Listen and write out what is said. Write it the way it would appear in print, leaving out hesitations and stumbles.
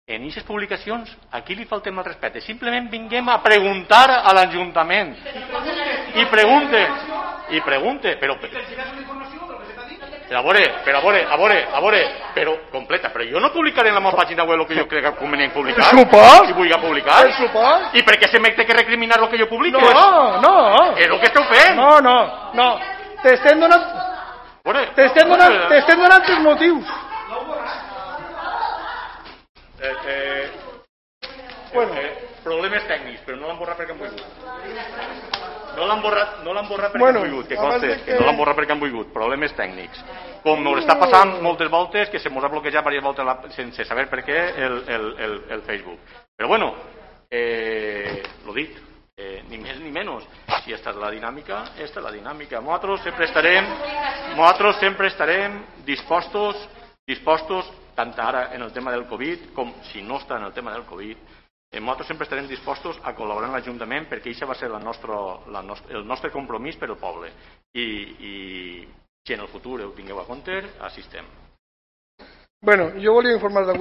en aquestes publicacions, aquí li faltem el respecte. Simplement vinguem a preguntar a l'Ajuntament. I pregunte, però a veure, però completa, però jo no publicaré en la meva pàgina web el que jo crec convenient publicar. Supos? Si vull publicar. Supos? I per què se m'ha de recriminar el que jo publico? No. És el que esteu fent. No. T'estem donant els motius. Problemes tècnics, però no l'han borrat perquè han volgut. No l'han borrat perquè han volgut, que conste, que no l'han borrat perquè han volgut. Problemes tècnics. Com m'està passant moltes voltes, que se m'ha bloquejat diverses voltes sense saber per què el Facebook. Però bueno, lo dit, ni més ni menys. Si esta és la dinàmica, esta és la dinàmica. Nosaltres sempre estarem dispostos, tant ara en el tema del Covid com si no està en el tema del Covid, nosaltres sempre estarem dispostos a col·laborar amb l'Ajuntament perquè això va ser el nostre compromís per al poble. I si en el futur ho tingueu a compte, assistem. Jo volia informar